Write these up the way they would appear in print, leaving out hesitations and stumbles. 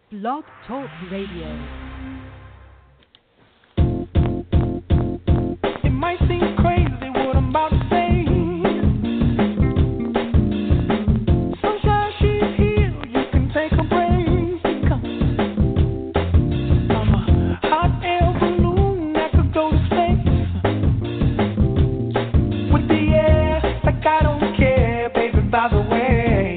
Blog Talk Radio. It might seem crazy what I'm about to say. Sunshine, she's here. You can take a break. I'm a hot air balloon that could go to space with the air like I don't care, baby. By the way.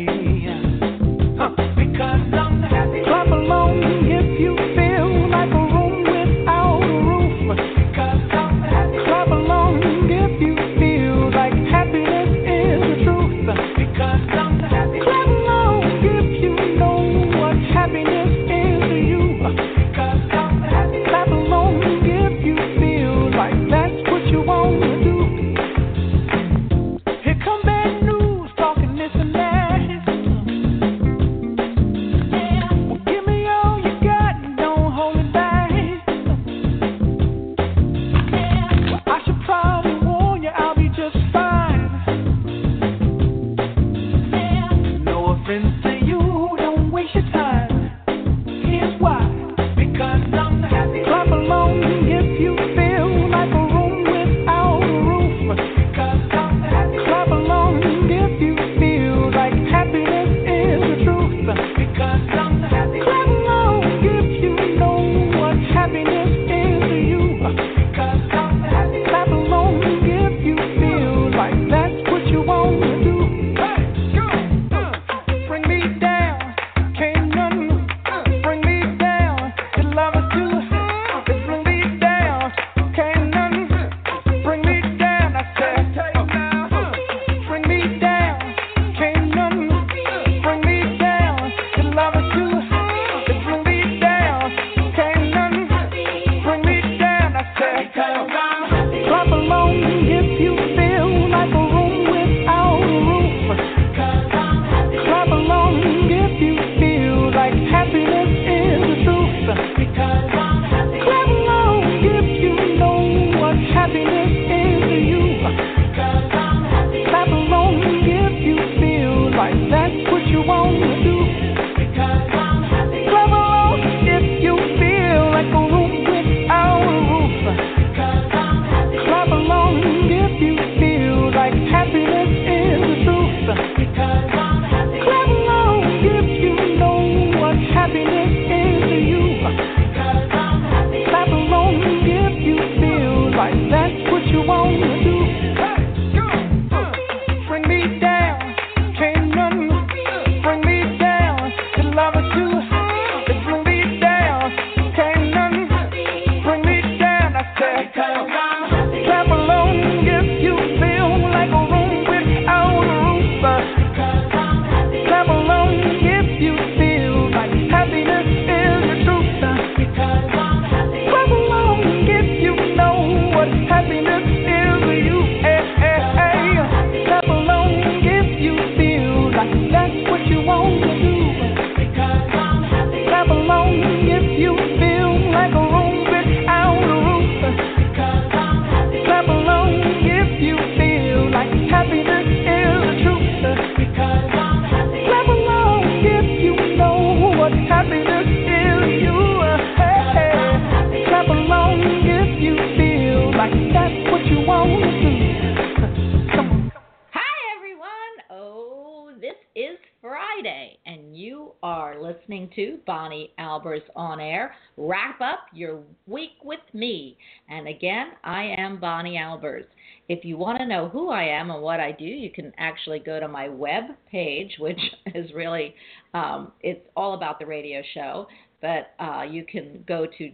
To Bonnie Albers On Air. Wrap up your week with me. And again, I am Bonnie Albers. If you want to know who I am and what I do, you can actually go to my web page, which is really, it's all about the radio show. But you can go to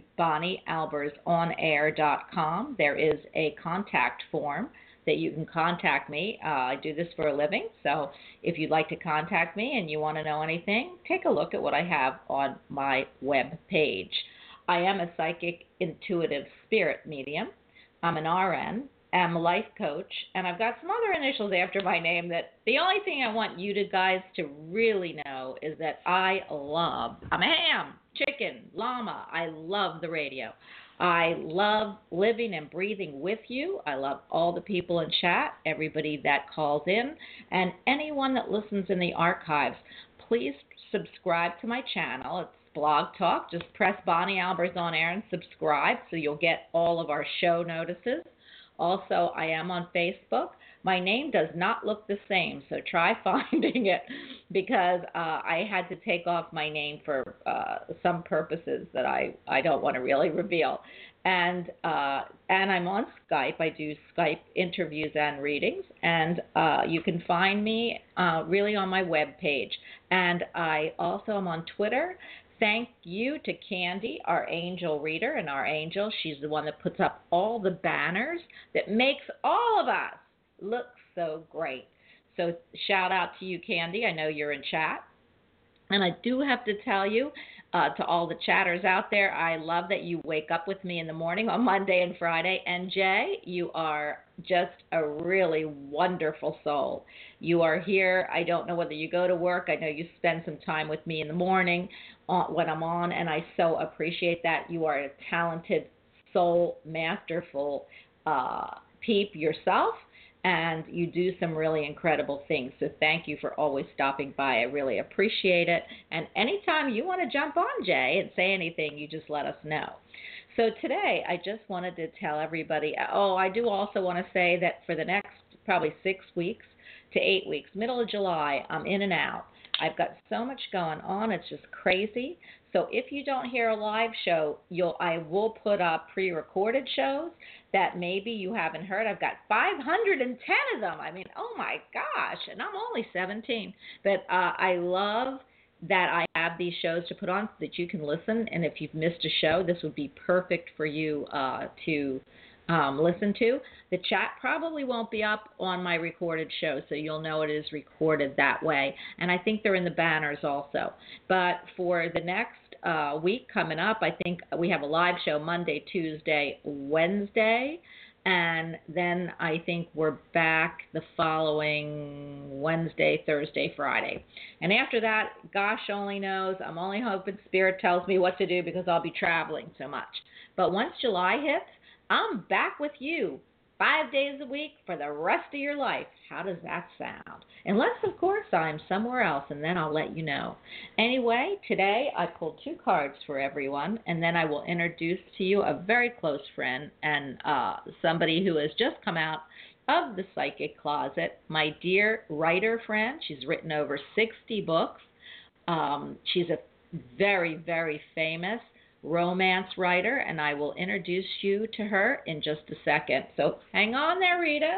bonniealbersonair.com. There is a contact form that you can contact me. I do this for a living, so if you'd like to contact me and you want to know anything, take a look at what I have on my web page. I am a psychic intuitive spirit medium. I'm an RN. I'm a life coach, and I've got some other initials after my name that the only thing I want you guys to really know is that I'm a ham, chicken, llama. I love the radio. I love living and breathing with you. I love all the people in chat, everybody that calls in, and anyone that listens in the archives. please subscribe to my channel. It's Blog Talk. Just press Bonnie Albers on air and subscribe so you'll get all of our show notices. Also, I am on Facebook. My name does not look the same, so try finding it because I had to take off my name for some purposes that I don't want to really reveal. And I'm on Skype. I do Skype interviews and readings, and you can find me really on my webpage. And I also am on Twitter. Thank you to Candy, our angel reader, and our angel. She's the one that puts up all the banners that makes all of us look so great. So shout out to you, Candy. I know you're in chat. And I do have to tell you, to all the chatters out there, I love that you wake up with me in the morning on Monday and Friday. And Jay, you are just a really wonderful soul. You are here. I don't know whether you go to work. I know you spend some time with me in the morning when I'm on, and I so appreciate that. You are a talented soul, masterful peep yourself, and you do some really incredible things. So thank you for always stopping by. I really appreciate it. And anytime you want to jump on, Jay, and say anything, you just let us know. So today, I just wanted to tell everybody, I do also want to say that for the next probably 6 weeks to 8 weeks, middle of July, I'm in and out. I've got so much going on. It's just crazy. So if you don't hear a live show, I will put up pre-recorded shows that maybe you haven't heard. I've got 510 of them. I mean, oh my gosh, and I'm only 17. But I love that I have these shows to put on so that you can listen. And if you've missed a show, this would be perfect for you to listen to. The chat probably won't be up on my recorded show, so you'll know it is recorded that way. And I think they're in the banners also. But for the next week coming up, I think we have a live show Monday, Tuesday, Wednesday, and then I think we're back the following Wednesday, Thursday, Friday. And after that, gosh only knows. I'm only hoping Spirit tells me what to do because I'll be traveling so much. But once July hits, I'm back with you 5 days a week for the rest of your life. How does that sound? Unless, of course, I'm somewhere else, and then I'll let you know. Anyway, today I pulled 2 cards for everyone, and then I will introduce to you a very close friend and somebody who has just come out of the psychic closet, my dear writer friend. She's written over 60 books. She's a very, very famous romance writer, and I will introduce you to her in just a second. So hang on there, Rita.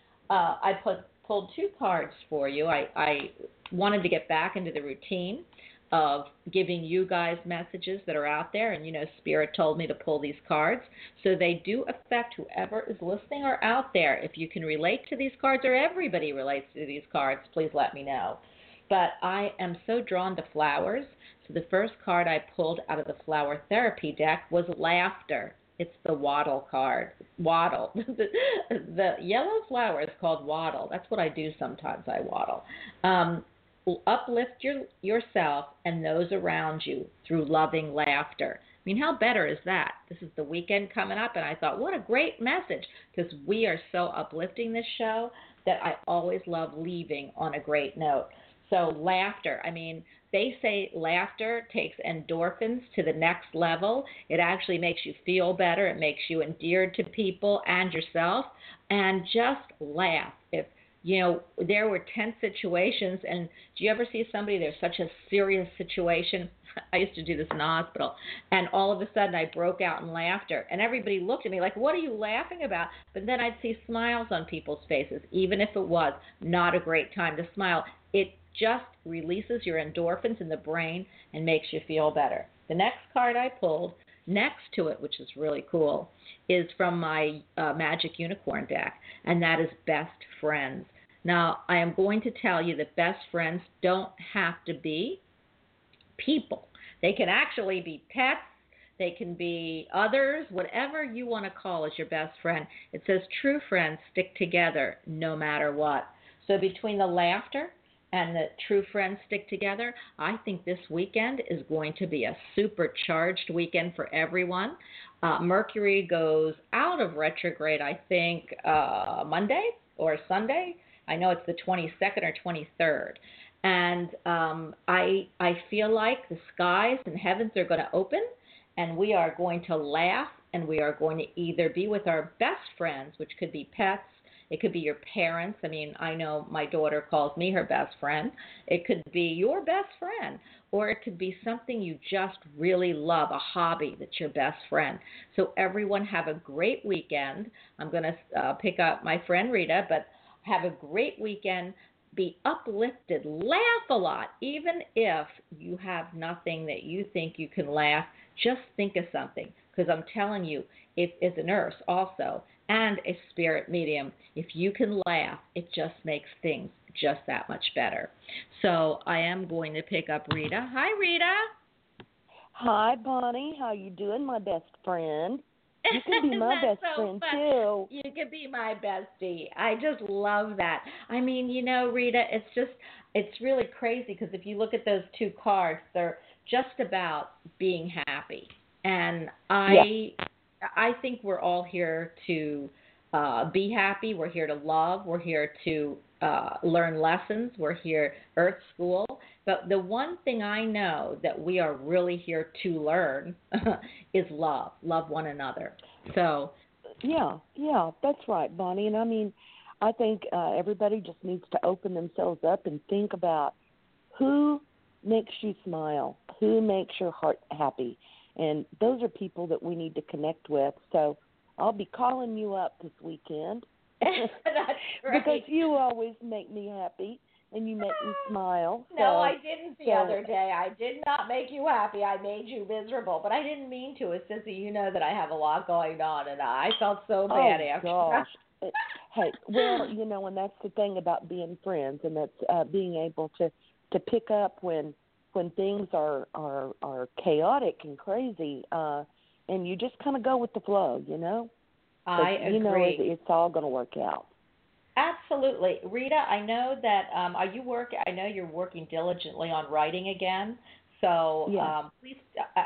I pulled 2 cards for you. I wanted to get back into the routine of giving you guys messages that are out there, and Spirit told me to pull these cards. So they do affect whoever is listening or out there. If you can relate to these cards, or everybody relates to these cards, please let me know. But I am so drawn to flowers. So the first card I pulled out of the flower therapy deck was laughter. It's the wattle card. Waddle. The yellow flower is called wattle. That's what I do sometimes. I waddle. Uplift yourself and those around you through loving laughter. I mean, how better is that? This is the weekend coming up, and I thought, what a great message, because we are so uplifting this show that I always love leaving on a great note. So laughter, I mean, they say laughter takes endorphins to the next level. It actually makes you feel better. It makes you endeared to people and yourself. And just laugh. If, there were tense situations, and do you ever see somebody, there's such a serious situation? I used to do this in the hospital, and all of a sudden I broke out in laughter, and everybody looked at me like, what are you laughing about? But then I'd see smiles on people's faces, even if it was not a great time to smile. It just releases your endorphins in the brain and makes you feel better. The next card I pulled next to it, which is really cool, is from my Magic Unicorn deck, and that is Best Friends. Now, I am going to tell you that best friends don't have to be people. They can actually be pets. They can be others, whatever you want to call as your best friend. It says true friends stick together no matter what. So between the laughter and the true friends stick together, I think this weekend is going to be a supercharged weekend for everyone. Mercury goes out of retrograde, I think, Monday or Sunday. I know it's the 22nd or 23rd. And I feel like the skies and heavens are going to open, and we are going to laugh, and we are going to either be with our best friends, which could be pets. It could be your parents. I mean, I know my daughter calls me her best friend. It could be your best friend, or it could be something you just really love, a hobby that's your best friend. So everyone have a great weekend. I'm going to pick up my friend Rita, but have a great weekend. Be uplifted, laugh a lot, even if you have nothing that you think you can laugh. Just think of something, because I'm telling you, if as a nurse also and a spirit medium, if you can laugh, it just makes things just that much better. So I am going to pick up Rita. Hi, Rita. Hi, Bonnie. How you doing, my best friend? You can be my best so friend, fun. too. You can be my bestie. I just love that. I mean, Rita, it's really crazy, because if you look at those two cards, they're just about being happy. And I think we're all here to be happy. We're here to love. We're here to learn lessons. We're here, Earth School. But the one thing I know that we are really here to learn is love. Love one another. So. Yeah, that's right, Bonnie. And I mean, I think everybody just needs to open themselves up and think about who makes you smile, who makes your heart happy. And those are people that we need to connect with. So I'll be calling you up this weekend. That's right. Because you always make me happy and you make me smile. No, I didn't the other day. I did not make you happy. I made you miserable, but I didn't mean to. It's just that you know that I have a lot going on, and I felt so bad after. Gosh. Hey, well, and that's the thing about being friends, and that's being able to pick up when things are chaotic and crazy, and you just kind of go with the flow, I agree. It's all going to work out. Absolutely. Rita, I know that I know you're working diligently on writing again. So please,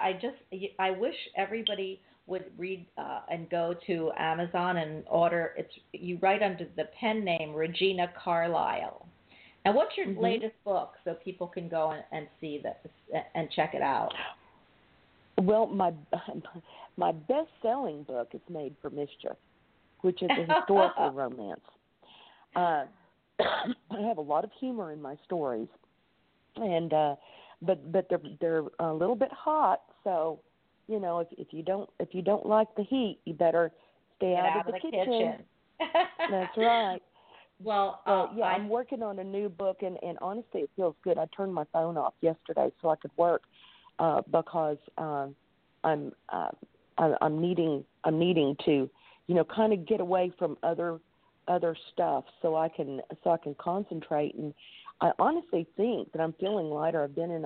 I wish everybody would read and go to Amazon and order. You write under the pen name Regina Carlisle. And what's your latest book, so people can go and see that and check it out? Well, my best-selling book is Made for Mischief, which is a historical romance. I have a lot of humor in my stories, and but they're a little bit hot. So, if you don't like the heat, you better stay out of the kitchen. That's right. Well, I'm working on a new book, and honestly, it feels good. I turned my phone off yesterday so I could work because I'm needing to kind of get away from other stuff so I can concentrate. And I honestly think that I'm feeling lighter. I've been in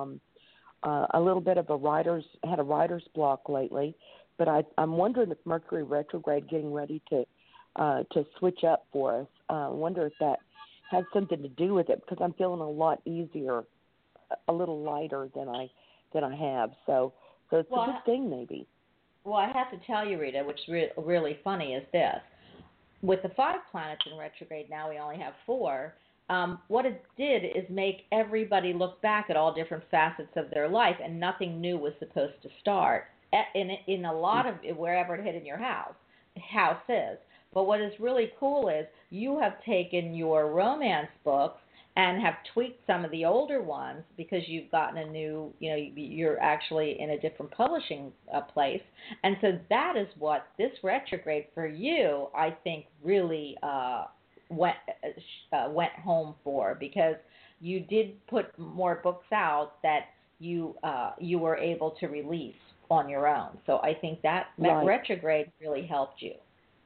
a little bit of a writer's block lately, but I'm wondering if Mercury retrograde getting ready to switch up for us. I wonder if that has something to do with it, because I'm feeling a lot easier, a little lighter than I have. So it's a good thing, maybe. Well, I have to tell you, Rita, which is really funny, is this. With the 5 planets in retrograde, now we only have 4. What it did is make everybody look back at all different facets of their life, and nothing new was supposed to start in a lot of wherever it hit in your houses. But what is really cool is you have taken your romance books and have tweaked some of the older ones, because you've gotten a new, you're actually in a different publishing place. And so that is what this retrograde for you, I think, really went home for, because you did put more books out that you were able to release on your own. So I think that retrograde really helped you.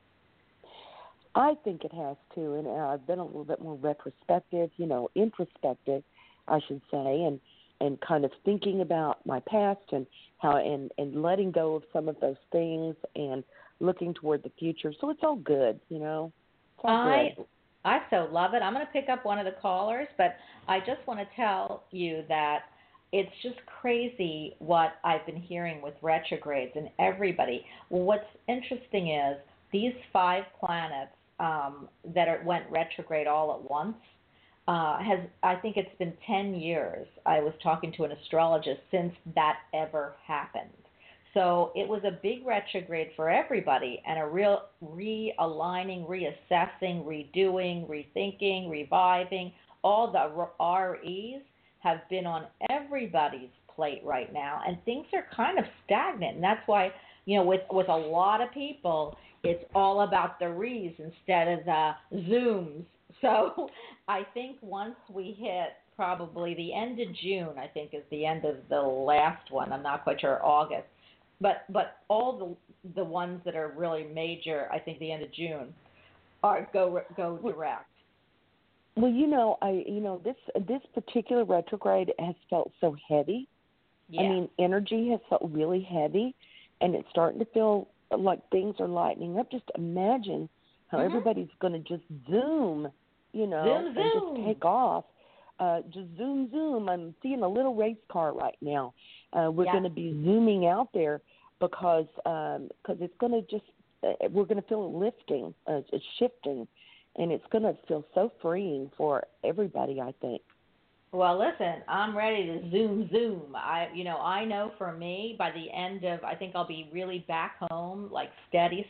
I think it has too, and I've been a little bit more introspective, I should say, and kind of thinking about my past and how and letting go of some of those things and looking toward the future. So it's all good, It's all good. I so love it. I'm going to pick up one of the callers, but I just want to tell you that it's just crazy what I've been hearing with retrogrades and everybody. Well, what's interesting is these 5 planets that went retrograde all at once, I think it's been 10 years. I was talking to an astrologist since that ever happened. So it was a big retrograde for everybody and a real realigning, reassessing, redoing, rethinking, reviving. All the REs have been on everybody's plate right now, and things are kind of stagnant. And that's why, with a lot of people, it's all about the re's instead of the zooms. So I think once we hit probably the end of June, I think is the end of the last one. I'm not quite sure, August. But all the ones that are really major, I think the end of June, are go direct. Well, this particular retrograde has felt so heavy. Yeah. I mean, energy has felt really heavy, and it's starting to feel like things are lightening up. Just imagine how everybody's going to just zoom, zoom, and just take off. Just zoom, zoom. I'm seeing a little race car right now. We're going to be zooming out there because it's going to just we're going to feel it lifting, it's shifting, and it's going to feel so freeing for everybody, I think. Well, listen, I'm ready to zoom. I know for me, by the end of, I think I'll be really back home, like steady.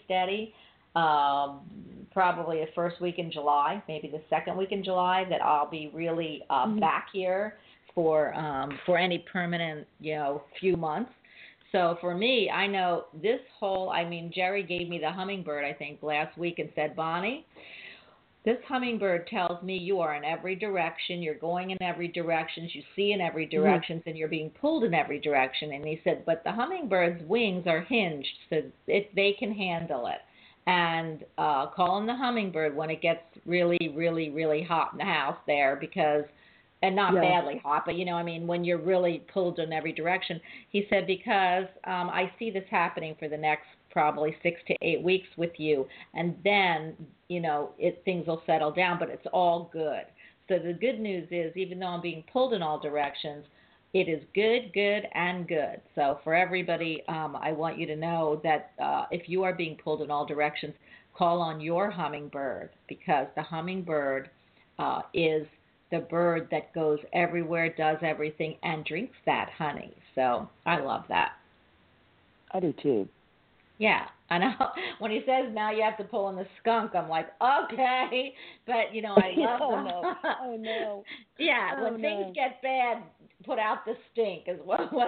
Probably the first week in July, maybe the second week in July, that I'll be really back here for any permanent, few months. So for me, I know this whole, Jerry gave me the hummingbird, I think, last week and said, Bonnie, this hummingbird tells me you are in every direction, you're going in every direction, you see in every direction, and you're being pulled in every direction. And he said, but the hummingbird's wings are hinged so they can handle it. And call him the hummingbird when it gets really, really, really hot in the house there and not badly hot, but when you're really pulled in every direction. He said, because I see this happening for the next probably 6 to 8 weeks with you, and then, things will settle down, but it's all good. So the good news is, even though I'm being pulled in all directions, it is good, and good. So for everybody, I want you to know that if you are being pulled in all directions, call on your hummingbird, because the hummingbird is the bird that goes everywhere, does everything, and drinks that honey. So I love that. I do too. Yeah, I know. When he says now you have to pull in the skunk, I'm like, okay. But, I love Oh, no. Yeah, when things get bad, put out the stink is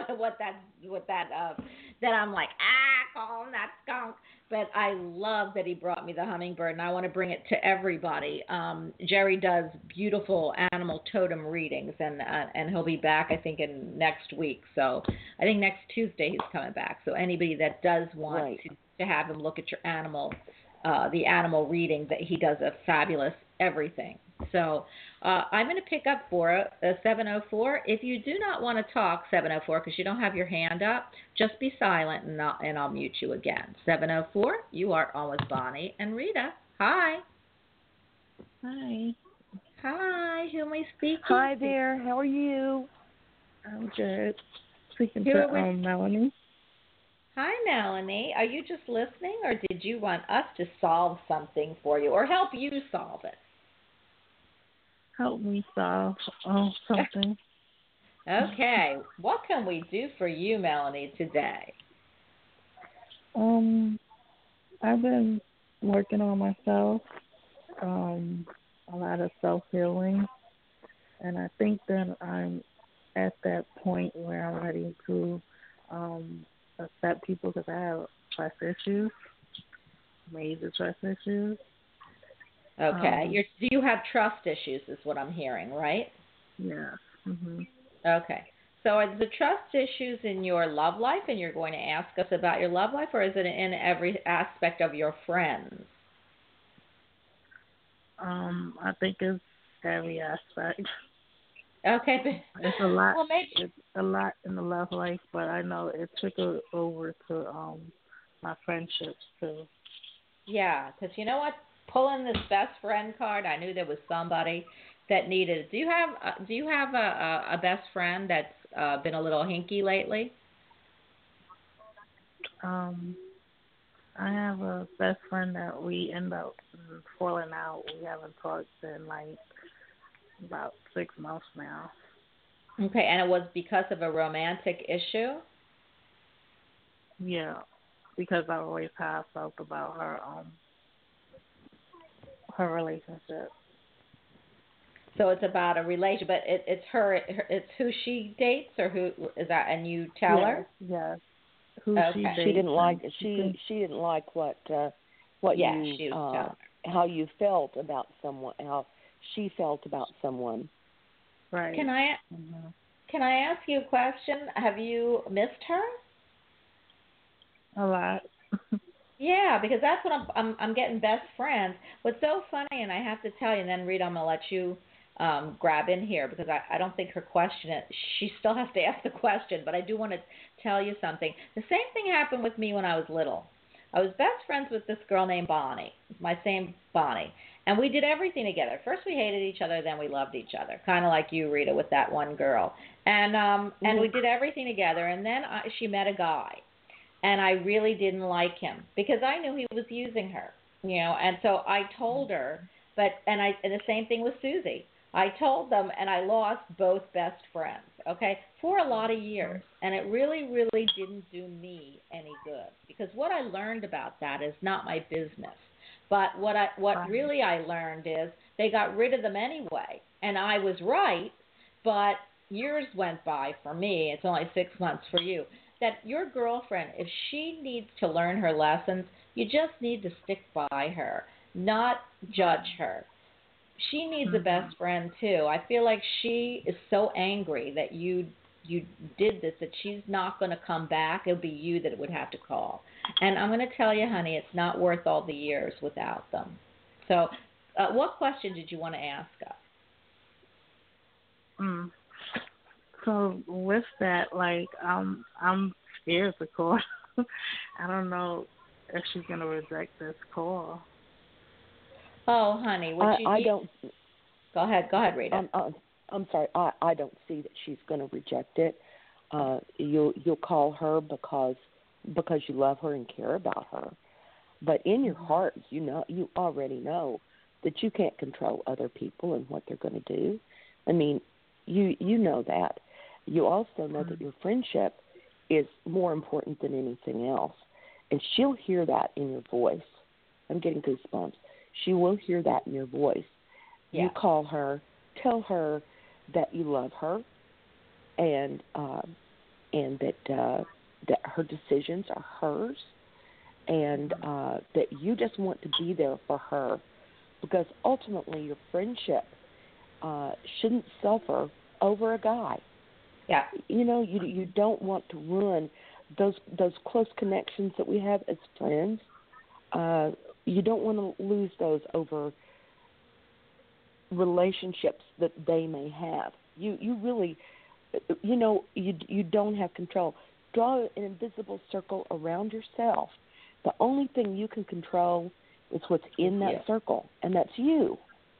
that I'm like, call him that skunk. But I love that he brought me the hummingbird, and I want to bring it to everybody. Jerry does beautiful animal totem readings, and he'll be back, I think, in next week. So I think next Tuesday he's coming back. So anybody that does want to have him look at your animal, the animal reading, that he does a fabulous everything. So I'm going to pick up for 704. If you do not want to talk, 704, because you don't have your hand up, just be silent and I'll mute you again. 704, you are on with Bonnie and Rita. Hi. Hi. Hi. Who am I speaking to? Hi there. How are you? I'm good. Speaking to Melanie. Hi, Melanie. Are you just listening, or did you want us to solve something for you, or help you solve it? Help me solve something. Okay. What can we do for you, Melanie, today? I've been working on myself, a lot of self-healing, and I think that I'm at that point where I'm ready to accept people, because I have trust issues, major trust issues. Okay. Do you have trust issues is what I'm hearing, right? Yeah. Mhm. Okay. So are the trust issues in your love life, and you're going to ask us about your love life, or is it in every aspect of your friends? I think it's every aspect. Okay. It's a lot. Well, maybe. It's a lot in the love life, but I know it trickled over to my friendships too. Yeah, because you know what? Pulling this best friend card, I knew there was somebody that needed it. Do you have a best friend that's been a little hinky lately? I have a best friend that we end up falling out. We haven't talked in like about 6 months now. Okay, and it was because of a romantic issue? Yeah, because I always have felt about her relationship. So it's about a relation, but it's it's who she dates, or who is that? And you tell her? Yes. Who Okay. she dates. She didn't like and she didn't like what Yeah, you she was telling her. how you felt about someone, how she felt about someone. Right. Can I ask you a question? Have you missed her? A lot. Yeah, because that's what I'm getting best friends. What's so funny, and I have to tell you, and then Rita, I'm gonna let you grab in here because I don't think her question. She still has to ask the question, but I do want to tell you something. The same thing happened with me when I was little. I was best friends with this girl named Bonnie, my same Bonnie, and we did everything together. First we hated each other, then we loved each other, kind of like you, Rita, with that one girl. And we did everything together, and then she met a guy. And I really didn't like him because I knew he was using her, and so I told her, and the same thing with Susie. I told them, and I lost both best friends, okay, for a lot of years, and it really, really didn't do me any good because what I learned about that is not my business. But what really I learned is they got rid of them anyway, and I was right, but years went by for me. It's only 6 months for you. That your girlfriend, if she needs to learn her lessons, you just need to stick by her, not judge her. She needs a best friend too. I feel like she is so angry that you did this that she's not going to come back. It'll be you that would have to call. And I'm going to tell you, honey, it's not worth all the years without them. So, what question did you want to ask us? So with that, like, I'm scared to call. I don't know if she's gonna reject this call. Oh, honey, I don't. Go ahead, Rita. I'm sorry. I don't see that she's going to reject it. You'll call her because you love her and care about her, but in your heart, you already know that you can't control other people and what they're going to do. I mean, you know that. You also know that your friendship is more important than anything else. And she'll hear that in your voice. I'm getting goosebumps. She will hear that in your voice. Yeah. You call her, tell her that you love her and that her decisions are hers and that you just want to be there for her because ultimately your friendship shouldn't suffer over a guy. Yeah. You don't want to ruin those close connections that we have as friends. You don't want to lose those over relationships that they may have. You really, you don't have control. Draw an invisible circle around yourself. The only thing you can control is what's in that circle, and that's you.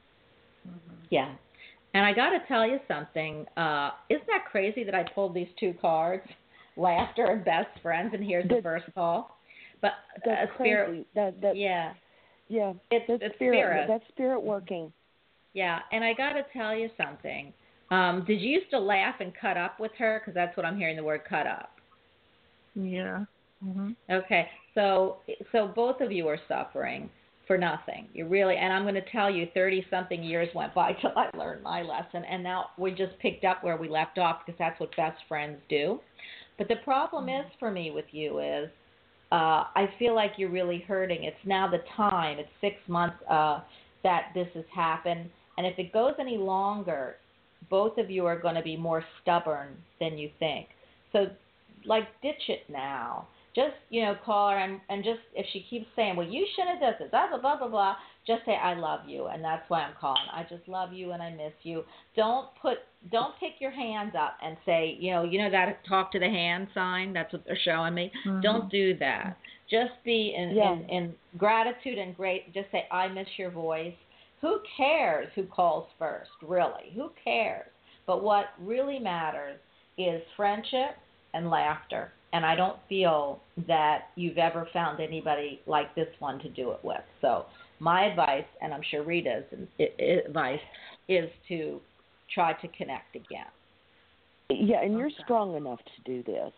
Yeah. And I got to tell you something. Isn't that crazy that I pulled these two cards, laughter and best friends, and here's the first call? But that's spirit, crazy. Yeah. It's spirit. That's spirit working. Yeah, and I got to tell you something. Did you used to laugh and cut up with her? Because that's what I'm hearing the word cut up. Yeah. Mm-hmm. Okay, so both of you are suffering for nothing. You really, and I'm going to tell you, 30-something years went by till I learned my lesson, and now we just picked up where we left off because that's what best friends do. But the problem is for me with you is I feel like you're really hurting. It's now the time. It's 6 months that this has happened, and if it goes any longer, both of you are going to be more stubborn than you think. So, ditch it now. Just, call her and just, if she keeps saying, well, you shouldn't have done this, blah, blah, blah, blah, blah, just say, I love you, and that's why I'm calling. I just love you and I miss you. Don't pick your hands up and say, that talk to the hand sign, that's what they're showing me. Mm-hmm. Don't do that. Just be in gratitude and just say, I miss your voice. Who cares who calls first, really? Who cares? But what really matters is friendship and laughter. And I don't feel that you've ever found anybody like this one to do it with. So my advice, and I'm sure Rita's advice, is to try to connect again. Yeah, and you're strong enough to do this.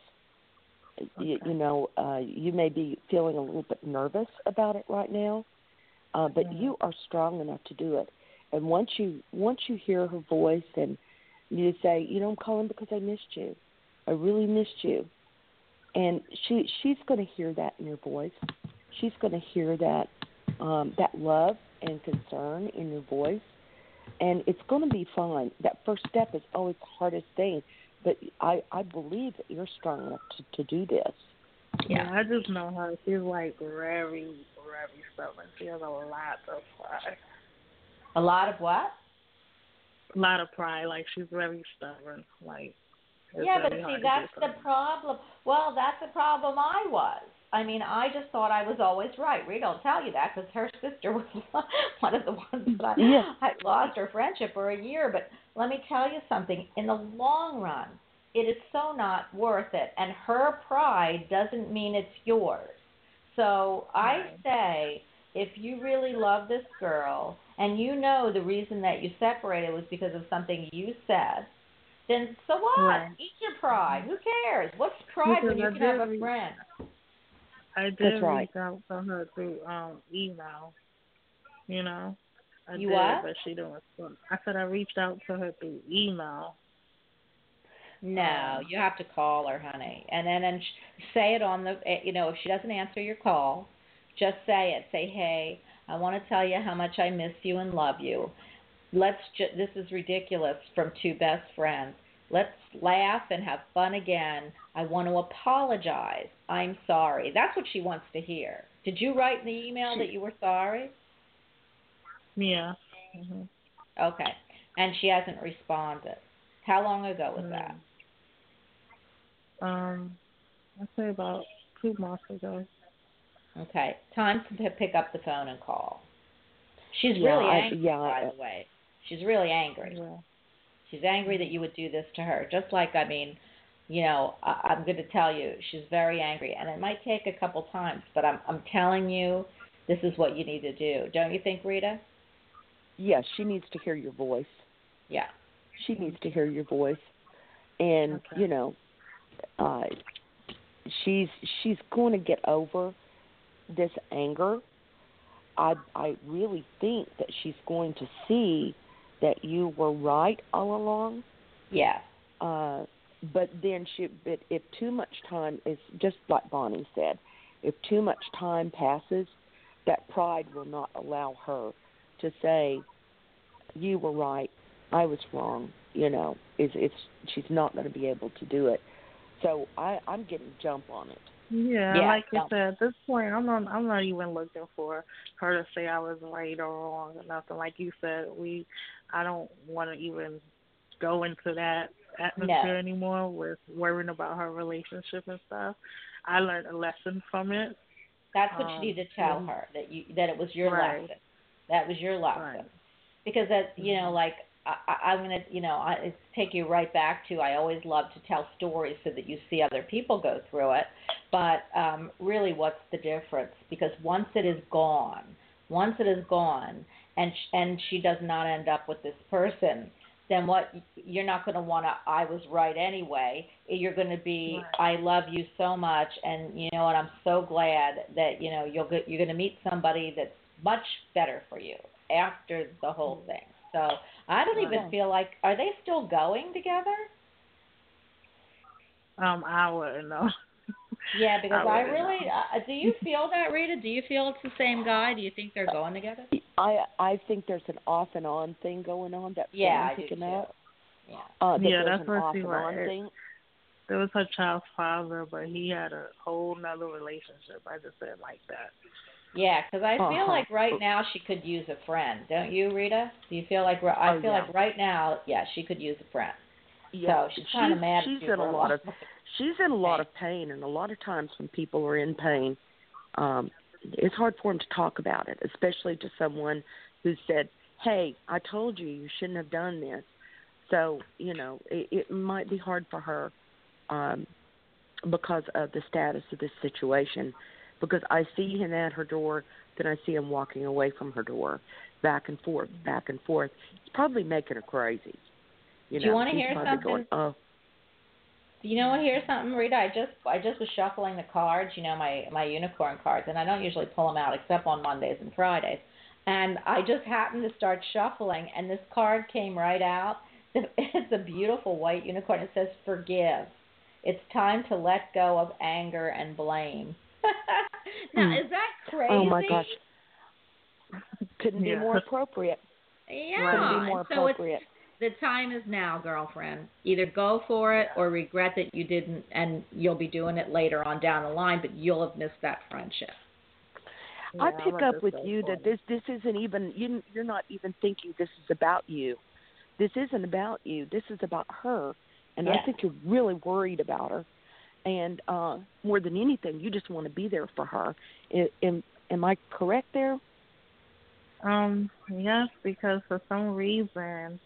You may be feeling a little bit nervous about it right now, but you are strong enough to do it. And once you hear her voice and you say, I'm calling because I missed you. I really missed you. And she's going to hear that in your voice. She's going to hear that that love and concern in your voice. And it's going to be fine. That first step is always the hardest thing. But I believe that you're strong enough to do this. Yeah, I just know her. She's like very, very stubborn. She has a lot of pride. A lot of what? A lot of pride. Like, she's very stubborn. Like, yeah, but see, that's the problem. Well, that's the problem I was. I mean, I just thought I was always right. Rita will tell you that because her sister was one of the ones that I lost her friendship for a year. But let me tell you something. In the long run, it is so not worth it. And her pride doesn't mean it's yours. So I say, if you really love this girl and you know the reason that you separated was because of something you said, then so what? Right. Eat your pride. Who cares? What's pride when you can have a friend? I did reach out to her through email. I did, what? But she didn't respond. I said I reached out to her through email. No, you have to call her, honey, and then say it on the. If she doesn't answer your call, just say it. Say, hey, I want to tell you how much I miss you and love you. This is ridiculous from two best friends. Let's laugh and have fun again. I want to apologize. I'm sorry. That's what she wants to hear. Did you write in the email that you were sorry? Yeah. Mm-hmm. Okay. And she hasn't responded. How long ago was that? I'd say about 2 months ago. Okay. Time to pick up the phone and call. She's really angry, by the way. She's really angry. Yeah. She's angry that you would do this to her. Just like, I'm going to tell you, she's very angry. And it might take a couple times, but I'm telling you, this is what you need to do. Don't you think, Rita? Yes, she needs to hear your voice. Yeah. She needs to hear your voice. And, she's going to get over this anger. I really think that she's going to see that you were right all along. Yeah. But then if too much time is, just like Bonnie said, if too much time passes, that pride will not allow her to say, you were right, I was wrong. She's not going to be able to do it. So I'm getting jump on it. Yeah, like you said, at this point, I'm not even looking for her to say I was right or wrong or nothing. Like you said, I don't want to even go into that atmosphere anymore with worrying about her relationship and stuff. I learned a lesson from it. That's what you need to tell her, that it was your lesson. That was your lesson. Right. Because I'm going to, take you right back to, I always love to tell stories so that you see other people go through it. But really, what's the difference? Because once it is gone, and she does not end up with this person, then you're not going to want to, I was right anyway. You're going to be, I love you so much, and you know what, I'm so glad that, you're going to meet somebody that's much better for you after the whole thing. So I don't even feel like, are they still going together? I wouldn't know. Yeah, because I really, do you feel that, Rita? Do you feel it's the same guy? Do you think they're going together? I think there's an off and on thing going on that's picking up. Yeah, that's what she was. There was her child's father, but he had a whole nother relationship. I just said like that. Yeah, because I feel like right now she could use a friend. Don't you, Rita? Do you feel like I feel like right now, she could use a friend. Yeah, so she's kind of mad. She's in a lot of pain, and a lot of times when people are in pain, it's hard for them to talk about it, especially to someone who said, "Hey, I told you you shouldn't have done this." So it might be hard for her because of the status of this situation. because I see him at her door, then I see him walking away from her door, back and forth, back and forth. It's probably making her crazy. Do you want to he's hear probably something? Going, oh. Do you know what? Here's something, Rita. I just was shuffling the cards, my unicorn cards, and I don't usually pull them out except on Mondays and Fridays. And I just happened to start shuffling, and this card came right out. It's a beautiful white unicorn. It says, "Forgive. It's time to let go of anger and blame." Now, is that crazy? Oh my gosh! Couldn't be more appropriate. Yeah. Couldn't be more appropriate. The time is now, girlfriend. Either go for it or regret that you didn't, and you'll be doing it later on down the line, but you'll have missed that friendship. I pick up with you that this isn't even, you're not even thinking this is about you. This isn't about you. This is about her. And I think you're really worried about her. And more than anything, you just want to be there for her. Am I correct there? Yes, because for some reason,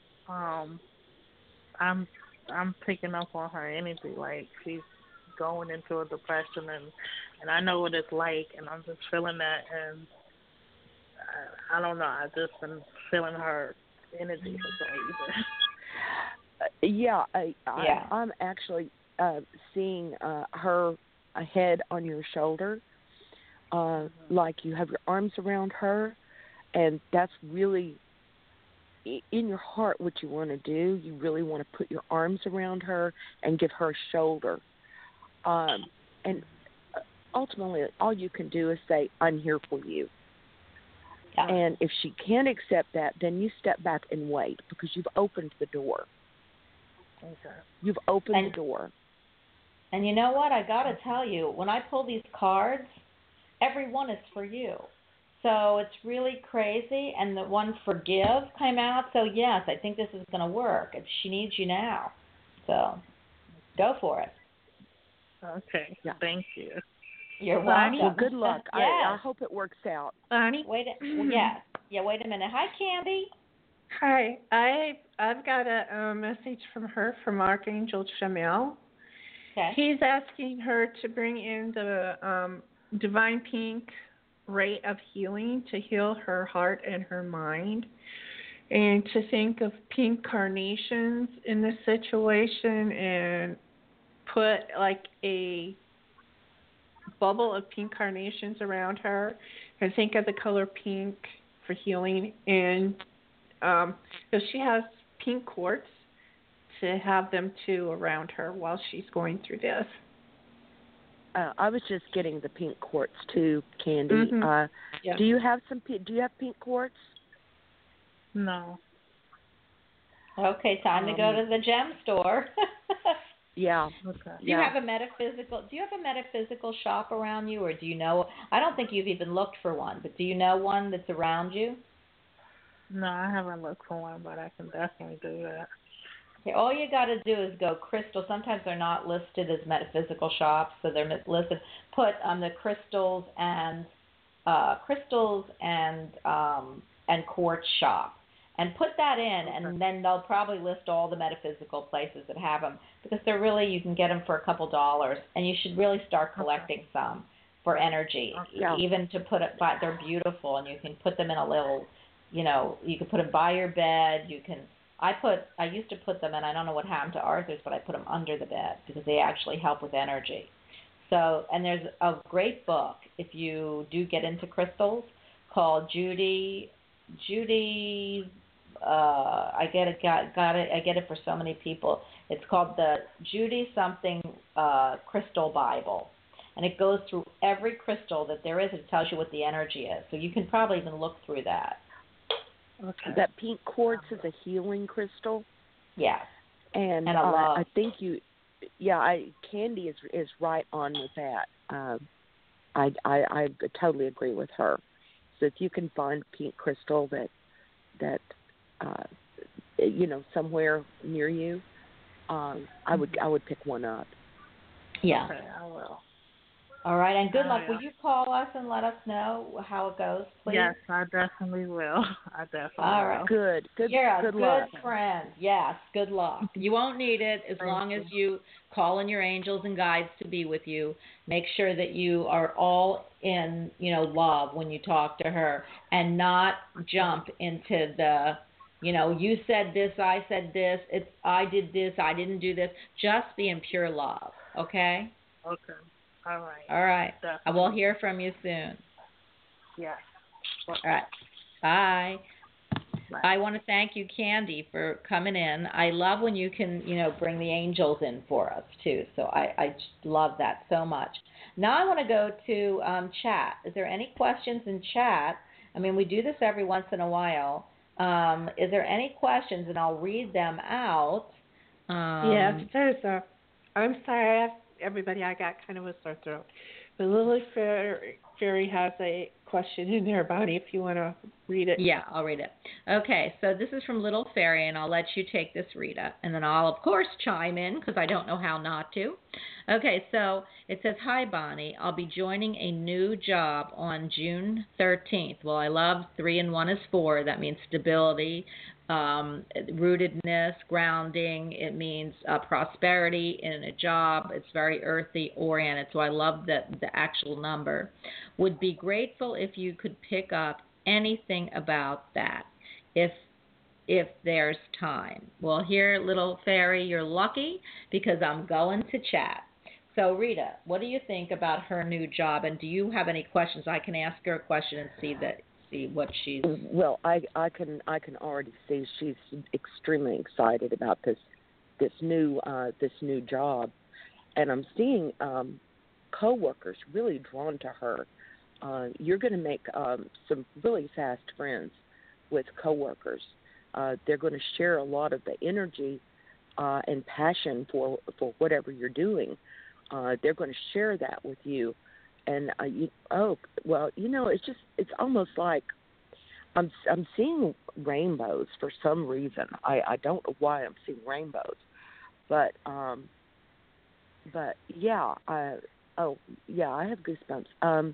I'm picking up on her energy. Like she's going into a depression, and I know what it's like, and I'm just feeling that, and I don't know. I just been feeling her energy for some reason. I'm actually seeing her head on your shoulder, like you have your arms around her, and that's really in your heart what you want to do. You really want to put your arms around her and give her a shoulder. And ultimately, all you can do is say, "I'm here for you." Yeah. And if she can't accept that, then you step back and wait, because you've opened the door. Okay. You've opened the door. And you know what? I got to tell you, when I pull these cards, every one is for you. So it's really crazy. And the one "Forgive" came out. So, yes, I think this is going to work. She needs you now. So go for it. Okay. Yeah. Thank you. You're welcome. Well, good luck. Yes. I hope it works out. Bonnie? Wait a minute. Hi, Candy. Hi. I've got a message from her from Archangel Chamuel. Okay. He's asking her to bring in the divine pink ray of healing to heal her heart and her mind, and to think of pink carnations in this situation and put like a bubble of pink carnations around her, and think of the color pink for healing. And if she has pink quartz, to have them too around her while she's going through this. I was just getting the pink quartz too, Candy. Mm-hmm. Do you have Do you have pink quartz? No. Okay, time to go to the gem store. Yeah. Okay. Do you have a metaphysical shop around you, or do you know? I don't think you've even looked for one, but do you know one that's around you? No, I haven't looked for one, but I can definitely do that. Okay, all you got to do is go crystal. Sometimes they're not listed as metaphysical shops, so they're listed. Put the crystals and quartz shop, and put that in, and then they'll probably list all the metaphysical places that have them, because they're really, you can get them for a couple dollars, and you should really start collecting some for energy, even to put it by. They're beautiful, and you can put them in a little, you can put them by your bed. You can. I used to put them, and I don't know what happened to Arthur's, but I put them under the bed because they actually help with energy. So, and there's a great book if you do get into crystals called Judy. I get it. I get it for so many people. It's called the Judy something Crystal Bible, and it goes through every crystal that there is. It tells you what the energy is, so you can probably even look through that. Okay. That pink quartz is a healing crystal. Yes. And I think Candy is right on with that. I totally agree with her. So if you can find a pink crystal that somewhere near you, I would pick one up. Yeah. Okay, I will. All right, and good Oh, luck. yeah. Will you call us and let us know how it goes, please? Yes, I definitely will. I definitely All right. will. Good. You're a Good good luck. friend. Yes, good luck. You won't need it as Thank long as you. you call in your angels and guides to be with you. Make sure that you are all in, love when you talk to her and not jump into the, you said this, I said this, I did this, I didn't do this. Just be in pure love, okay? Okay. All right. All right. I will Definitely. hear from you soon. Yes. All right. Bye. Bye. I want to thank you, Candy, for coming in. I love when you can, bring the angels in for us too. So I just love that so much. Now I want to go to chat. Is there any questions in chat? I mean, we do this every once in a while. Is there any questions? And I'll read them out. Yes, there's a. I'm sorry, everybody. I got kind of a sore throat. But Lily Fairy has a question in there about it. If you want to read it. Yeah, I'll read it. Okay, so this is from Little Fairy, and I'll let you take this, Rita. And then I'll, of course, chime in because I don't know how not to. Okay, so it says, Hi, Bonnie. I'll be joining a new job on June 13th. Well, I love 3 and 1 is 4. That means stability, rootedness, grounding. It means prosperity in a job. It's very earthy oriented, so I love the actual number. Would be grateful if you could pick up anything about that if there's time. Well, here, Little Fairy, you're lucky because I'm going to chat. So, Rita, what do you think about her new job, and do you have any questions? I can ask her a question and see what she's. Well, I can already see she's extremely excited about this new job, and I'm seeing coworkers really drawn to her. You're going to make some really fast friends with coworkers. They're going to share a lot of the energy and passion for whatever you're doing. They're going to share that with you, and it's almost like I'm seeing rainbows for some reason. I don't know why I'm seeing rainbows, but yeah, I have goosebumps.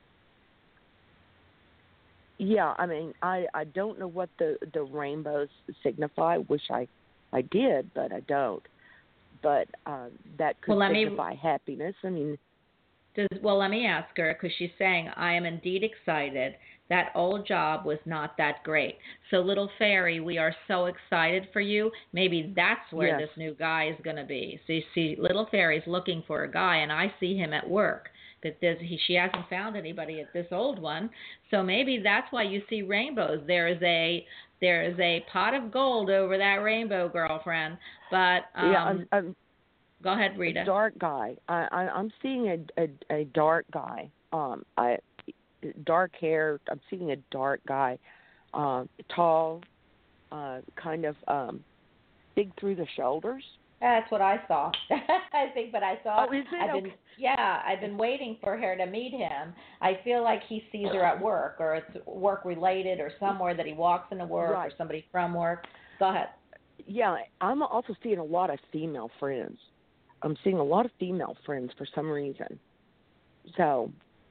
Yeah, I mean, I don't know what the rainbows signify. Wish I did, but I don't. But that could signify happiness. I mean, let me ask her, because she's saying, I am indeed excited. That old job was not that great. So, Little Fairy, we are so excited for you. Maybe that's where this new guy is going to be. So, you see, Little Fairy's looking for a guy, and I see him at work. But she hasn't found anybody at this old one. So maybe that's why you see rainbows. There is a pot of gold over that rainbow, girlfriend. But go ahead, Rita. A dark guy. I'm seeing a dark guy. Dark hair. I'm seeing a dark guy, tall, kind of big through the shoulders. That's what I saw. I think, but I thought. Oh, is it? I've been waiting for her to meet him. I feel like he sees her at work, or it's work related, or somewhere that he walks into work, or somebody from work. Go ahead. Yeah, I'm also seeing a lot of female friends. I'm seeing a lot of female friends for some reason. So,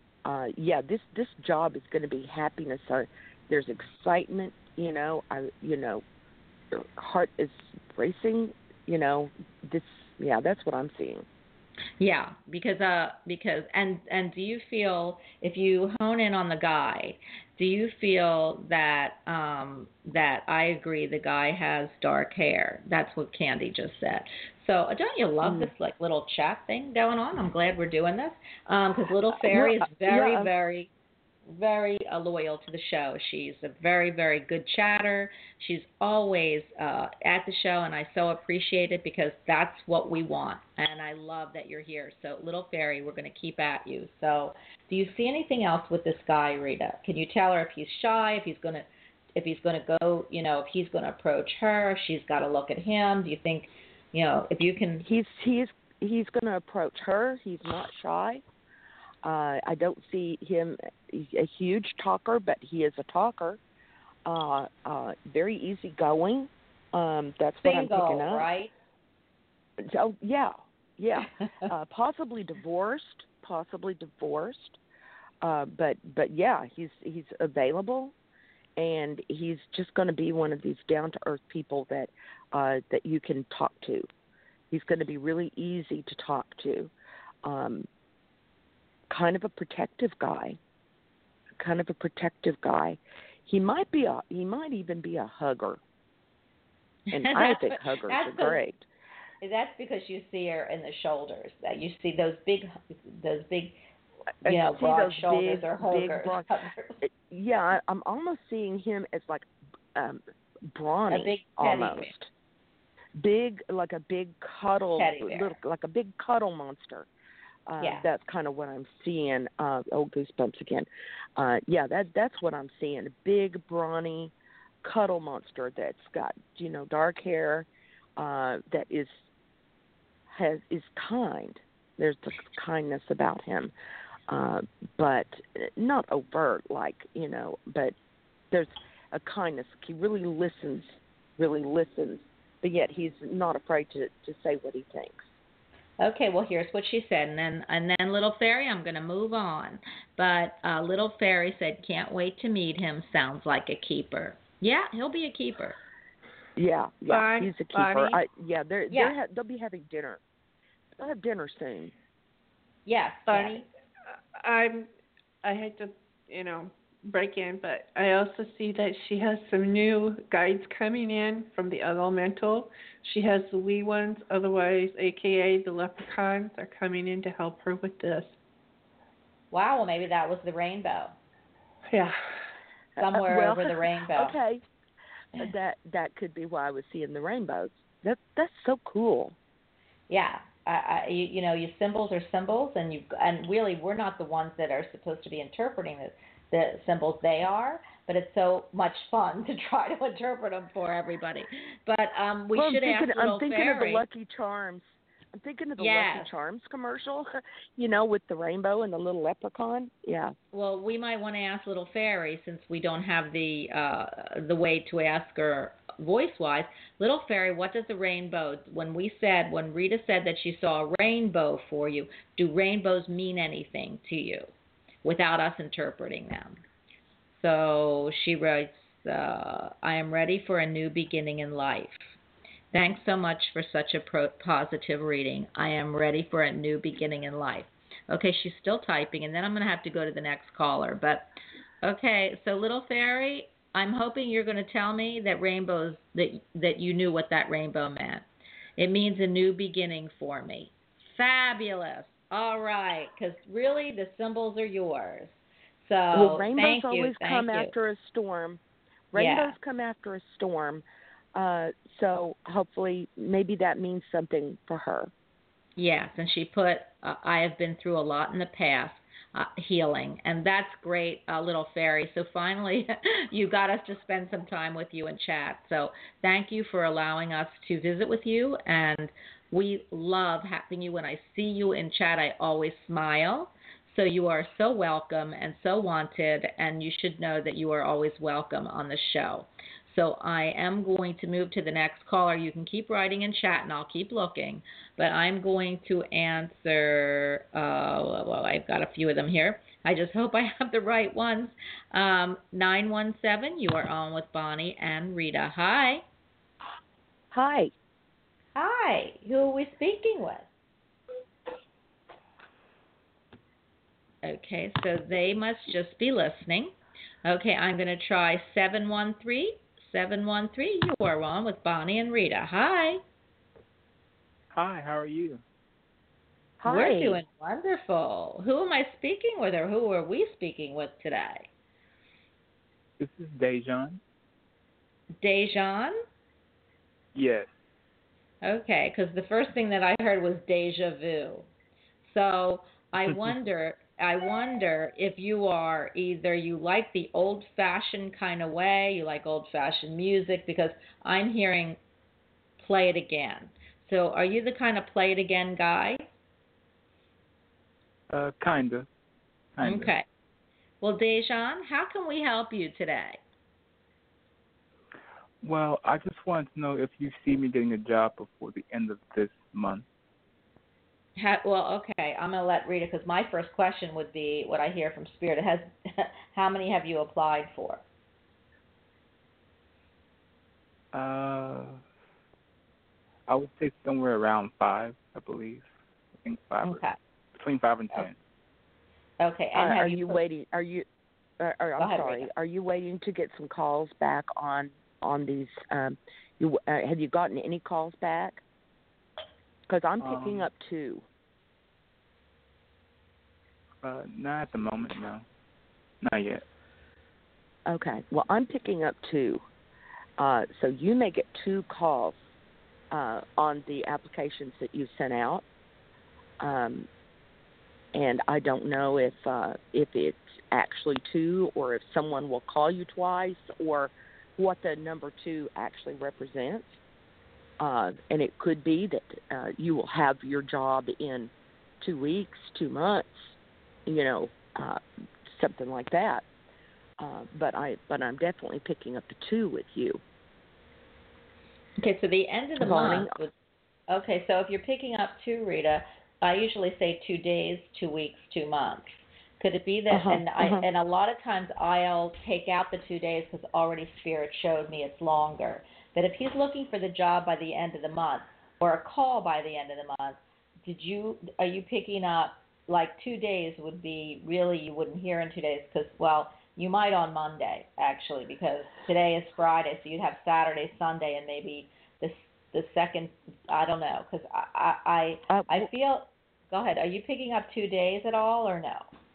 this job is going to be happiness. There's excitement. Your heart is racing. That's what I'm seeing. Yeah, because do you feel, if you hone in on the guy, do you feel that that I agree the guy has dark hair? That's what Candy just said. So don't you love this little chat thing going on? I'm glad we're doing this because Little Fairy is very loyal to the show. She's a very, very good chatter. She's always at the show, and I so appreciate it because that's what we want. And I love that you're here. So, Little Fairy, we're going to keep at you. So, do you see anything else with this guy, Rita? Can you tell her if he's shy, if he's going to go, if he's going to approach her, if she's got to look at him? Do you think, if you can? He's going to approach her. He's not shy. I don't see him a huge talker, but he is a talker. Very easygoing. That's what I'm picking up. Right? Oh, yeah. Yeah, possibly divorced, but yeah, he's available, and he's just going to be one of these down to earth people that you can talk to. He's going to be really easy to talk to. Kind of a protective guy. He might even be a hugger. And I think huggers are great. That's because you see her in the shoulders. That you see those big, broad shoulders or huggers. Yeah, I'm almost seeing him as like brawny, a big almost bear. Big, like a big cuddle, like a big cuddle monster. That's kind of what I'm seeing. Goosebumps again. That's what I'm seeing. A big, brawny cuddle monster that's got dark hair, that is kind. There's a kindness about him, but not overt, but there's a kindness. He really listens, but yet he's not afraid to say what he thinks. Okay, well, here's what she said, and then Little Fairy, I'm going to move on. But Little Fairy said, can't wait to meet him. Sounds like a keeper. Yeah, he'll be a keeper. Yeah, he's a keeper. They'll be having dinner. They'll have dinner soon. Yes, Bonnie. I hate to, break in, but I also see that she has some new guides coming in from the elemental. She has the wee ones, otherwise, AKA the leprechauns, are coming in to help her with this. Wow, well, maybe that was the rainbow. Yeah. Somewhere over the rainbow. Okay. That could be why I was seeing the rainbows. That's so cool. Yeah. Your symbols are symbols, and really we're not the ones that are supposed to be interpreting the symbols. They are, but it's so much fun to try to interpret them for everybody. But we should ask Little Fairy. I'm thinking of the Lucky Charms. I'm thinking of the Lucky Charms commercial, with the rainbow and the little leprechaun. Yeah. Well, we might want to ask Little Fairy, since we don't have the way to ask her voice-wise. Little Fairy, what does the rainbow? When Rita said that she saw a rainbow for you, do rainbows mean anything to you without us interpreting them? So she writes, I am ready for a new beginning in life. Thanks so much for such a positive reading. I am ready for a new beginning in life. Okay, she's still typing, and then I'm going to have to go to the next caller. But, okay, so Little Fairy, I'm hoping you're going to tell me that rainbows, that you knew what that rainbow meant. It means a new beginning for me. Fabulous. All right, because really the symbols are yours. So rainbows always come after a storm. Rainbows come after a storm. So hopefully maybe that means something for her. Yes, and she put, I have been through a lot in the past, healing. And that's great, Little Fairy. So finally you got us to spend some time with you and chat. So thank you for allowing us to visit with you. And we love having you. When I see you in chat, I always smile. So you are so welcome and so wanted, and you should know that you are always welcome on the show. So I am going to move to the next caller. You can keep writing in chat, and I'll keep looking. But I'm going to answer, I've got a few of them here. I just hope I have the right ones. 917, you are on with Bonnie and Rita. Hi. Hi. Hi. Who are we speaking with? Okay, so they must just be listening. Okay, I'm going to try 713. 713, you are on with Bonnie and Rita. Hi. Hi, how are you? Hi. We're doing wonderful. Who am I speaking with, or who are we speaking with today? This is Dejan. Dejan? Yes. Okay, because the first thing that I heard was deja vu. So I wonder if you are either you like the old-fashioned kind of way, you like old-fashioned music, because I'm hearing play it again. So are you the kind of play it again guy? Kind of. Okay. Well, Dejan, how can we help you today? Well, I just wanted to know if you see me getting a job before the end of this month. Well, okay. I'm gonna let Rita because my first question would be what I hear from Spirit. It has how many have you applied for? I would say somewhere around 5, I believe. I think 5 Okay. between 5 and 10. Okay. And are you waiting? Are you? I'm ahead, sorry. Rita. Are you waiting to get some calls back on these? Have you gotten any calls back? Because I'm picking up 2. Not at the moment, no. Not yet. Okay. Well, I'm picking up 2. So you may get 2 calls on the applications that you sent out. And I don't know if it's actually 2 or if someone will call you twice or what the number 2 actually represents. And it could be that you will have your job in 2 weeks, 2 months, something like that. But I'm definitely picking up the 2 with you. Okay, so the end of the month. Okay, so if you're picking up 2, Rita, I usually say 2 days, 2 weeks, 2 months. Could it be that? And a lot of times I'll take out the 2 days because already Spirit showed me it's longer. That if he's looking for the job by the end of the month or a call by the end of the month, are you picking up like 2 days would be really you wouldn't hear in 2 days because you might on Monday actually because today is Friday, so you'd have Saturday, Sunday, and maybe the second. I don't know because I feel. Go ahead. Are you picking up 2 days at all or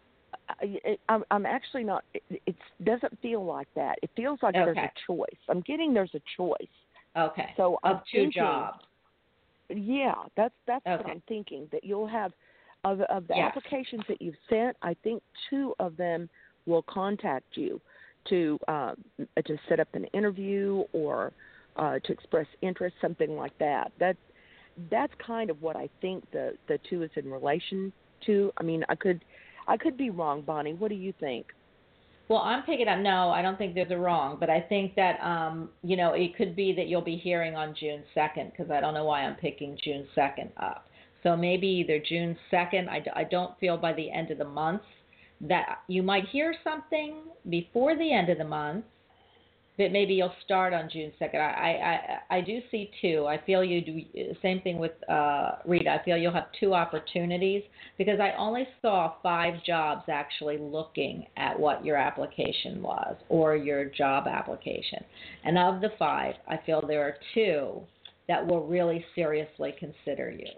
no? I'm actually not. It doesn't feel like that. It feels like there's a choice. I'm getting there's a choice. Okay. So of I'm 2 thinking, jobs. Yeah, that's what I'm thinking. That you'll have of the applications that you've sent. I think 2 of them will contact you to set up an interview or to express interest, something like that. That's kind of what I think the 2 is in relation to. I mean, I could be wrong, Bonnie. What do you think? Well, I'm picking up. No, I don't think there's a wrong, but I think that it could be that you'll be hearing on June 2nd because I don't know why I'm picking June 2nd up. So maybe either June 2nd. I don't feel by the end of the month that you might hear something before the end of the month. But maybe you'll start on June 2nd. I do see 2. I feel you do same thing with Rita. I feel you'll have 2 opportunities because I only saw 5 jobs actually looking at what your application was or your job application. And of the 5, I feel there are 2 that will really seriously consider you.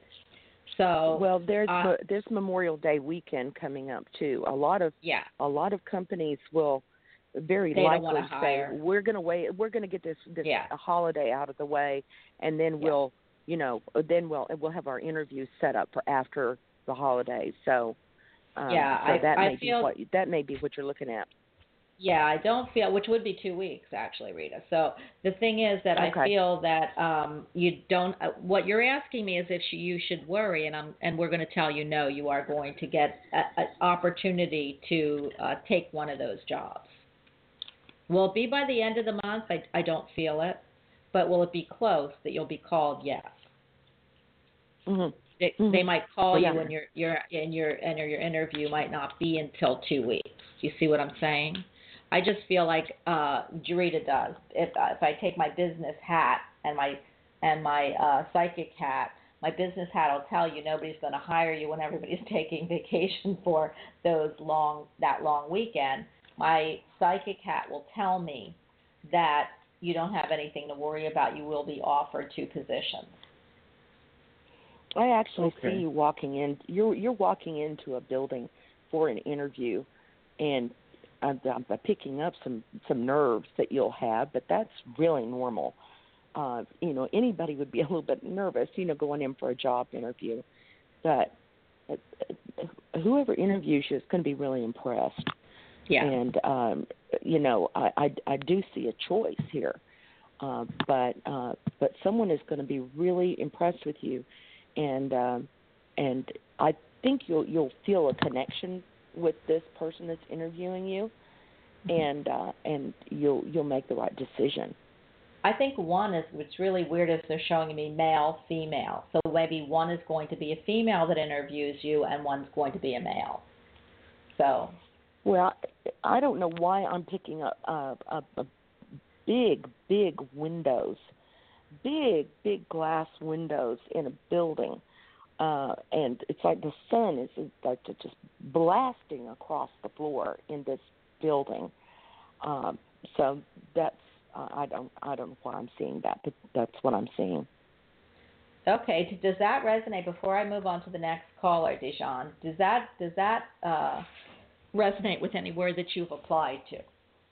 So there's Memorial Day weekend coming up too. A lot of companies will very likely say we're going to wait. We're going to get this a holiday out of the way, and then we'll have our interviews set up for after the holidays. So that may be what you're looking at. Yeah, I don't feel, which would be 2 weeks actually, Rita. So the thing is that I feel that you don't. What you're asking me is if you should worry, and we're going to tell you no. You are going to get an opportunity to take one of those jobs. Will it be by the end of the month? I don't feel it, but will it be close that you'll be called? Yes. Mm-hmm. They might call you when your interview might not be until 2 weeks. Do you see what I'm saying? I just feel like Jarita does. If I take my business hat and my psychic hat, my business hat will tell you nobody's going to hire you when everybody's taking vacation for that long weekend. My psychic hat will tell me that you don't have anything to worry about. You will be offered 2 positions. I actually see you walking in. You're walking into a building for an interview, and I'm picking up some nerves that you'll have, but that's really normal. Anybody would be a little bit nervous, going in for a job interview, but whoever interviews you is going to be really impressed. Yeah. And I do see a choice here, but someone is going to be really impressed with you, and I think you'll feel a connection with this person that's interviewing you, and you'll make the right decision. I think one is, what's really weird is they're showing me male, female. So maybe one is going to be a female that interviews you and one's going to be a male. So. Well, I don't know why I'm picking up a big windows, big glass windows in a building, and it's like the sun is like just blasting across the floor in this building. So that's I don't know why I'm seeing that, but that's what I'm seeing. Okay, does that resonate? Before I move on to the next caller, Dijon, does that resonate with anywhere that you've applied to?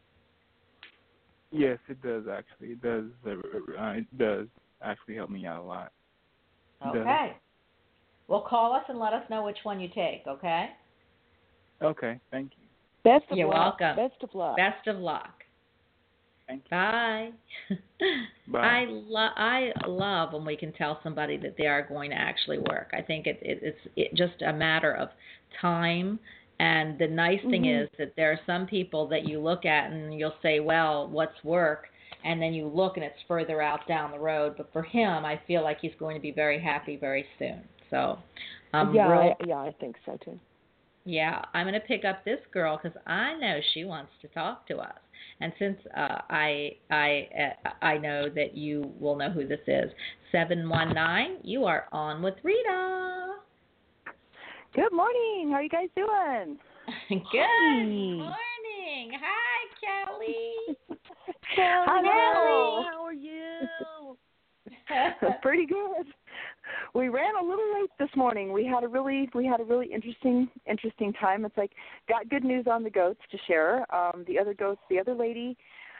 Yes, it does actually. It does actually help me out a lot. Okay. Well, call us and let us know which one you take, okay? Okay, thank you. Best of You're luck. welcome. Best of luck. Best of luck. Thank you. Bye. Bye. I love when we can tell somebody that they are going to actually work. I think it's just a matter of time. And the nice thing is that there are some people that you look at and you'll say, well, what's work? And then you look and it's further out down the road. But for him, I feel like he's going to be very happy very soon. So, I think so too. Yeah, I'm going to pick up this girl because I know she wants to talk to us. And since I know that you will know who this is, 719, you are on with Rita. Good morning. How are you guys doing? Good morning. Hi, Kelly. Hello. How are you? Pretty good. We ran a little late this morning. We had a really interesting time. It's like got good news on the goats to share. The other lady,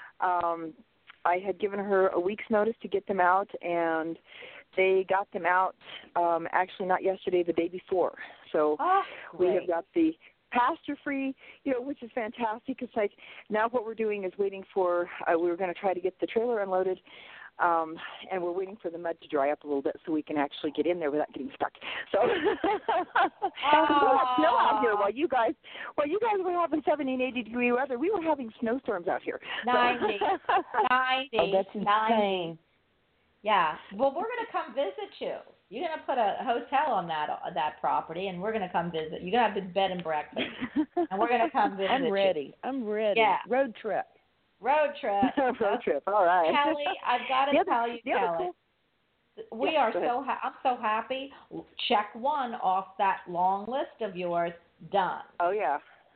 I had given her a week's notice to get them out, and they got them out actually not yesterday, the day before. So we have got the pasture-free, which is fantastic. It's like now what we're doing is waiting for, we were going to try to get the trailer unloaded, and we're waiting for the mud to dry up a little bit so we can actually get in there without getting stuck. So snow out here while you guys were having 70 and 80 degree weather, we were having snowstorms out here. 90. Oh, that's insane. 90. Yeah. Well, we're going to come visit you. You're going to put a hotel on that property, and we're going to come visit. You're going to have this bed and breakfast, and we're going to come visit I'm ready. you. I'm ready. Yeah. Road trip. Road trip. Road trip. All right. Kelly, I've got to tell you, Kelly, we are so I'm so happy. Check one off that long list of yours. Done. Oh yeah.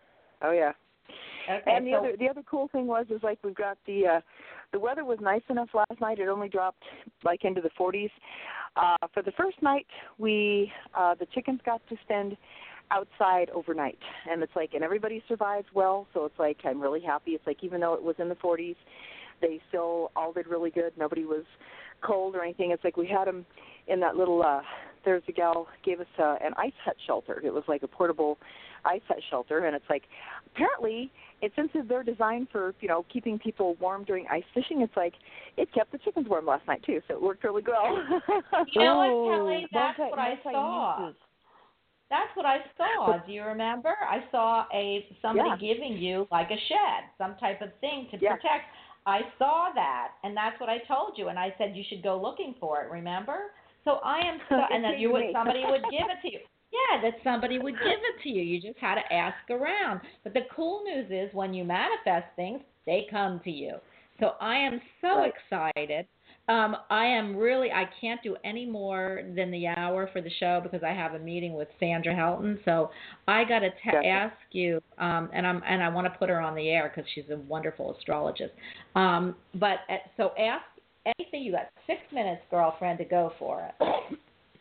Okay. And the other cool thing is like we've got the weather was nice enough last night. It only dropped like into the 40s. For the first night, the chickens got to spend outside overnight, and it's like, and everybody survives well. So it's like I'm really happy. It's like even though it was in the 40s, they still all did really good. Nobody was cold or anything. It's like we had them in that little. There's a gal gave us an ice hut shelter. It was like a portable ice hut shelter, and it's like apparently since they're designed for keeping people warm during ice fishing, it's like it kept the chickens warm last night too, so it worked really well. You know what, Kelly? That's what I saw. That's what I saw. Do you remember? I saw somebody giving you like a shed, some type of thing to protect. I saw that, and that's what I told you, and I said you should go looking for it. Remember? So I am so, and that somebody would give it to you. Yeah, that somebody would give it to you. You just had to ask around. But the cool news is when you manifest things, they come to you. So I am so excited. I can't do any more than the hour for the show because I have a meeting with Sandra Helton. So I got to ask you, and I want to put her on the air because she's a wonderful astrologist. So ask anything. You got 6 minutes, girlfriend, to go for it.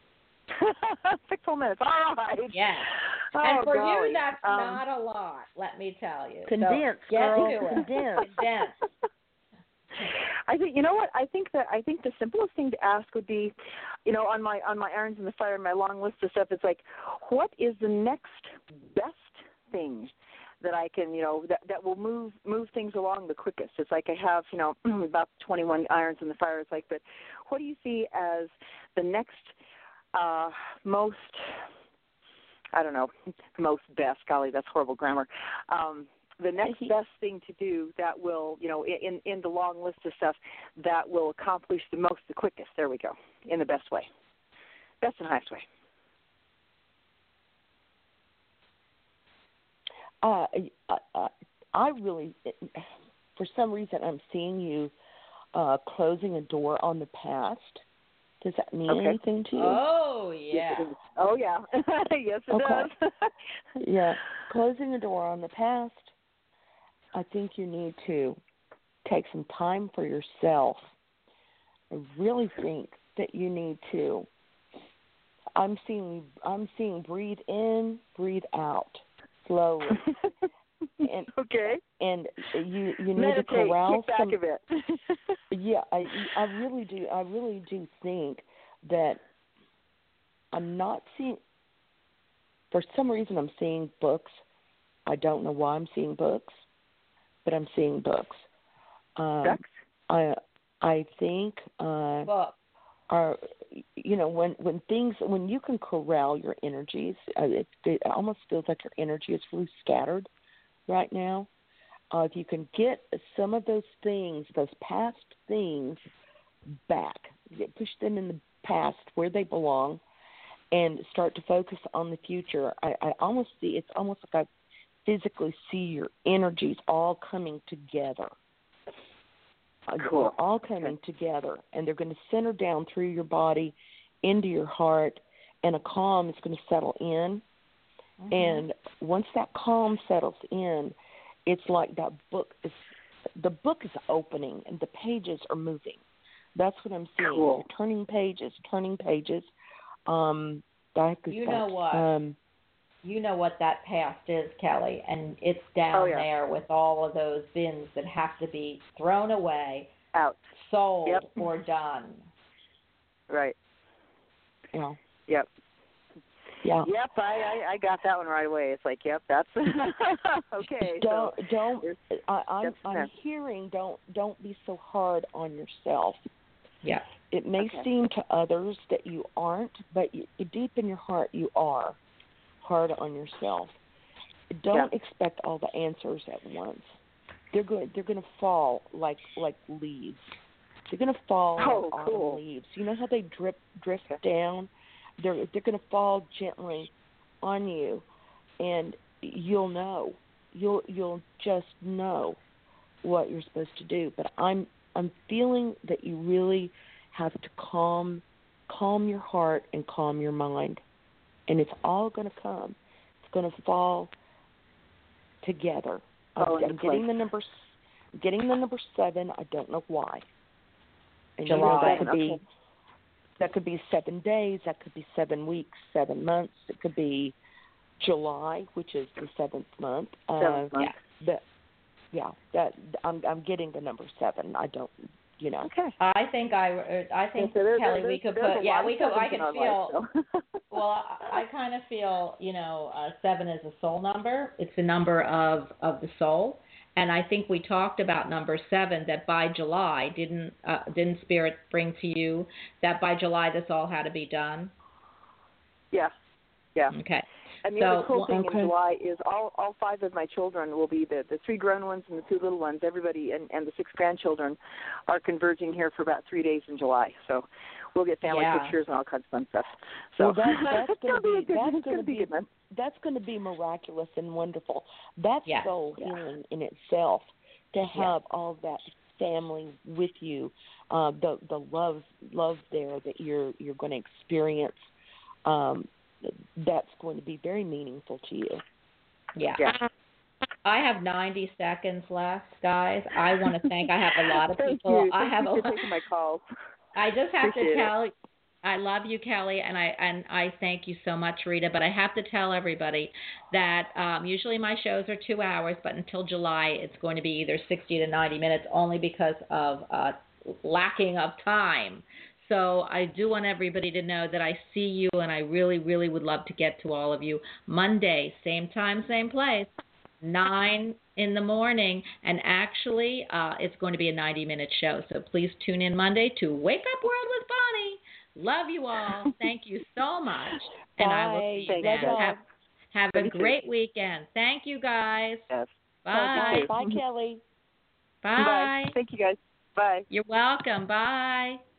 6 whole minutes. All right. Yeah. Oh, and for golly. you, that's not a lot, let me tell you. Condense, so girl. Get to it. Condense. I think you know what I think the simplest thing to ask would be, on my irons in the fire, my long list of stuff. It's like, what is the next best thing that I can that will move things along the quickest? It's like I have about 21 irons in the fire. It's like, but what do you see as the next most best? Golly, that's horrible grammar. the next best thing to do that will, in the long list of stuff that will accomplish the most, the quickest. There we go. In the best way. Best and highest way. I really, for some reason, I'm seeing you closing a door on the past. Does that mean anything to you? Oh, yeah. Yes, oh, yeah. Yes, it does. Yeah. Closing a door on the past, I think you need to take some time for yourself. I really think that you need to. I'm seeing breathe in, breathe out slowly. And, and you need meditate, to corral kick back a bit. Yeah, I really do. I really do think that I'm not seeing. For some reason, I'm seeing books. I don't know why I'm seeing books, but I'm seeing books. Books? I think books. When you can corral your energies, it almost feels like your energy is really scattered right now. If you can get some of those things, those past things back, push them in the past where they belong, and start to focus on the future. I almost see, it's almost like I physically see your energies all coming together. Cool. They're all coming together, and they're going to center down through your body into your heart, and a calm is going to settle in. Mm-hmm. And once that calm settles in, it's like the book is opening, and the pages are moving. That's what I'm seeing. Cool. You're turning pages. You know what that past is, Kelly, and it's down there with all of those bins that have to be thrown away, out, sold, or done. Right. Yeah. Yep. Yeah. Yep. I got that one right away. It's like, yep, that's okay. I'm hearing. Don't be so hard on yourself. Yeah. It may seem to others that you aren't, but deep in your heart, you are hard on yourself. Don't expect all the answers at once. They're going to fall like leaves. They're going to fall like autumn leaves. You know how they drift down? They're going to fall gently on you, and you'll know. You'll just know what you're supposed to do. But I'm feeling that you really have to calm your heart and calm your mind, and it's all going to come. It's going to fall together. I'm getting the number 7. I don't know why. And July. That could be 7 days. That could be 7 weeks, 7 months. It could be July, which is the 7th month. 7th month. I'm getting the number 7. I don't, Okay. I think Kelly, we could put. Yeah, we could. I could feel. Well, I kind of feel. 7 is a soul number. It's the number of the soul. And I think we talked about number 7, that by July, didn't Spirit bring to you that by July this all had to be done? Yeah. Yeah. Okay. And the other cool thing in July is all 5 of my children will be the 3 grown ones and the 2 little ones. Everybody and the 6 grandchildren are converging here for about 3 days in July. So we'll get family pictures and all kinds of fun stuff. So that's going to be miraculous and wonderful. That's soul healing in itself, to have all that family with you, the love there that you're going to experience. That's going to be very meaningful to you. Yeah. I have 90 seconds left, guys. I want to thank. I have a lot of people. Thank you for taking my calls. I just have to tell. I love you, Kelly, and I thank you so much, Rita. But I have to tell everybody that usually my shows are 2 hours, but until July it's going to be either 60 to 90 minutes, only because of lacking of time. So I do want everybody to know that I see you, and I really, really would love to get to all of you. Monday, same time, same place, 9 in the morning. And actually, it's going to be a 90-minute show. So please tune in Monday to Wake Up World with Bonnie. Love you all. Thank you so much. And I will see you then. Have a great weekend. Thank you, guys. Yes. Bye. Bye, Kelly. Bye. Thank you, guys. Bye. You're welcome. Bye.